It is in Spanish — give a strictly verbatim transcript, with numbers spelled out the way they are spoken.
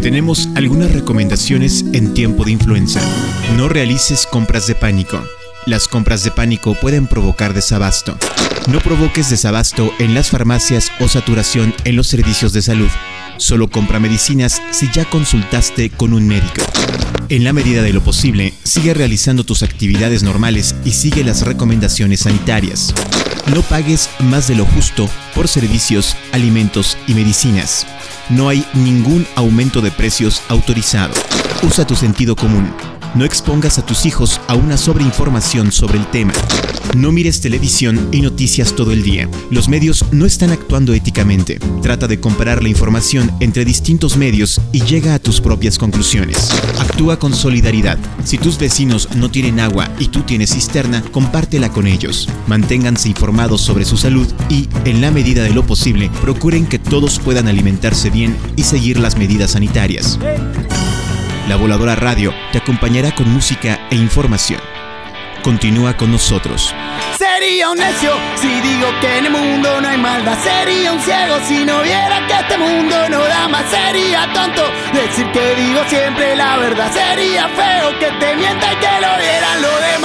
tenemos algunas recomendaciones en tiempo de influenza. No realices compras de pánico. Las compras de pánico pueden provocar desabasto. No provoques desabasto en las farmacias o saturación en los servicios de salud. Solo compra medicinas si ya consultaste con un médico. En la medida de lo posible, sigue realizando tus actividades normales y sigue las recomendaciones sanitarias. No pagues más de lo justo por servicios, alimentos y medicinas. No hay ningún aumento de precios autorizado. Usa tu sentido común. No expongas a tus hijos a una sobreinformación sobre el tema. No mires televisión y noticias todo el día. Los medios no están actuando éticamente. Trata de comparar la información entre distintos medios y llega a tus propias conclusiones. Actúa con solidaridad. Si tus vecinos no tienen agua y tú tienes cisterna, compártela con ellos. Manténganse informados sobre su salud y, en la medida de lo posible, procuren que todos puedan alimentarse bien y seguir las medidas sanitarias. La Voladora Radio te acompañará con música e información. Continúa con nosotros. Sería un necio si digo que en el mundo no hay maldad. Sería un ciego si no viera que este mundo no da más. Sería tonto decir que digo siempre la verdad. Sería feo que te mienta y que lo vieran los demás.